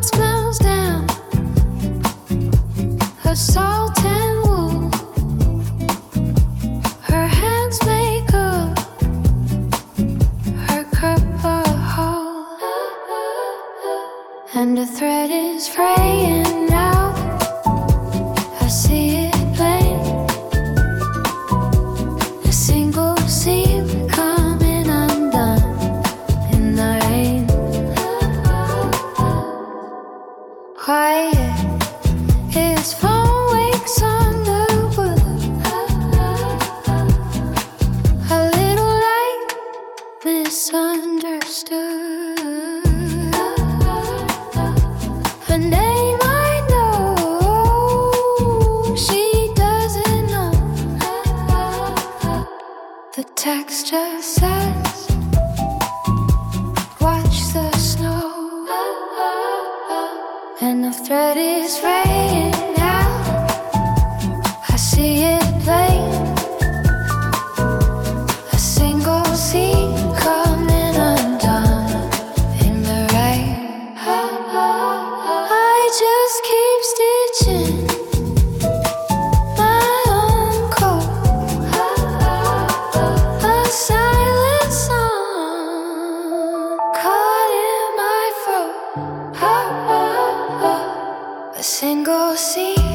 smells down her salt and wool. Her hands make up her cup a hole, and the thread is fraying now. I see it plain, a single seam coming undone in the rain. Quiet, his phone wakes on the wood. A little light misunderstood. Her name I know, she doesn't know. The text just says, watch the snow. And the thread is fraying now. I see it plain, a single seam coming undone in the rain. I just keep stitching my own code, a silent song caught in my throat. A single seam